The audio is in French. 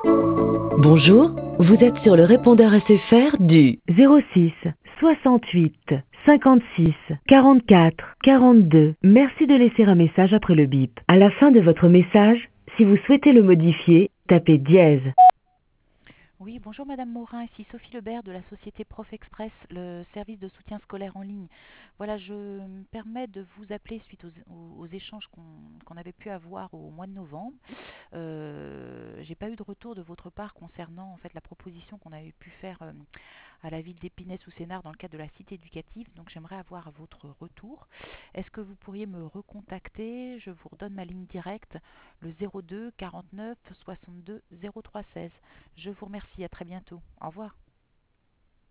Bonjour, vous êtes sur le répondeur SFR du 06 68 56 44 42. Merci de laisser un message après le bip. À la fin de votre message, si vous souhaitez le modifier, tapez dièse. Oui, bonjour Madame Morin, ici Sophie Lebert de la société Prof Express, le service de soutien scolaire en ligne. Voilà, je me permets de vous appeler suite aux échanges qu'on avait pu avoir au mois de novembre. J'ai pas eu de retour de votre part concernant en fait la proposition qu'on avait pu faire à la ville d'Épinay sous Sénart dans le cadre de la cité éducative. Donc j'aimerais avoir votre retour. Est-ce que vous pourriez me recontacter? Je vous redonne ma ligne directe, le 02 49 62 03 16. Je vous remercie, à très bientôt. Au revoir.